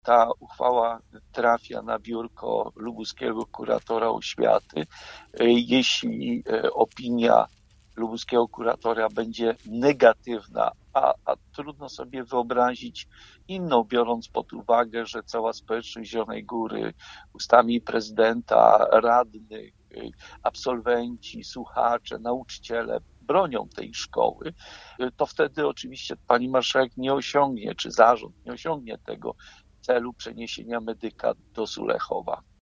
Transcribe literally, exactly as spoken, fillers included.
ta uchwała trafia na biurko lubuskiego kuratora oświaty, jeśli opinia lubuskiego kuratora będzie negatywna, a, a trudno sobie wyobrazić inną, biorąc pod uwagę, że cała społeczność Zielonej Góry, ustami prezydenta, radnych, absolwenci, słuchacze, nauczyciele bronią tej szkoły, to wtedy oczywiście pani marszałek nie osiągnie, czy zarząd nie osiągnie tego celu przeniesienia medyka do Sulechowa.